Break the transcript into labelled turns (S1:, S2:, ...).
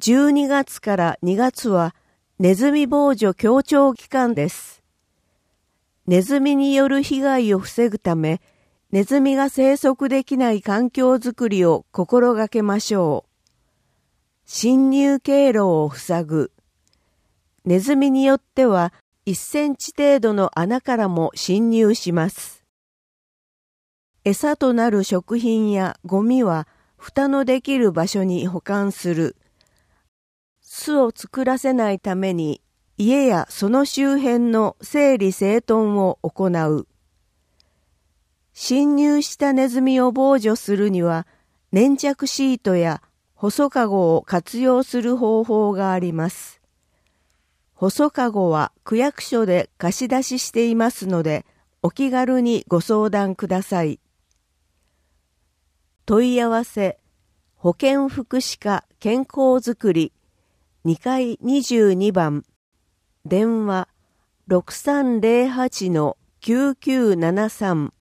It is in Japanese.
S1: 12月から2月はネズミ防除協調期間です。ネズミによる被害を防ぐため、ネズミが生息できない環境づくりを心がけましょう。侵入経路を塞ぐ。ネズミによっては1センチ程度の穴からも侵入します。餌となる食品やゴミは蓋のできる場所に保管する。巣を作らせないために家やその周辺の整理整頓を行う。侵入したネズミを防除するには粘着シートや細かごを活用する方法があります。細かごは区役所で貸し出ししていますのでお気軽にご相談ください。問い合わせ保健福祉課健康づくり2階22番電話 6308-9973